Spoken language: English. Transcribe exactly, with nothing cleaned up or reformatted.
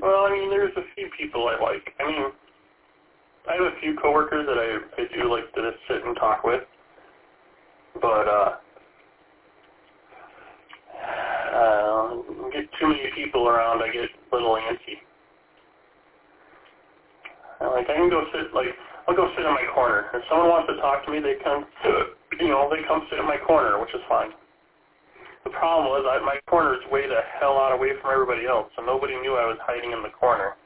Well, I mean, there's a few people I like. I mean, I have a few coworkers that I, I do like to sit and talk with, but uh, uh, get too many people around, I get a little antsy. Like, I can go sit, like, I'll go sit in my corner. If someone wants to talk to me, they come, you know, they come sit in my corner, which is fine. The problem was I, my corner is way the hell out away from everybody else, so nobody knew I was hiding in the corner.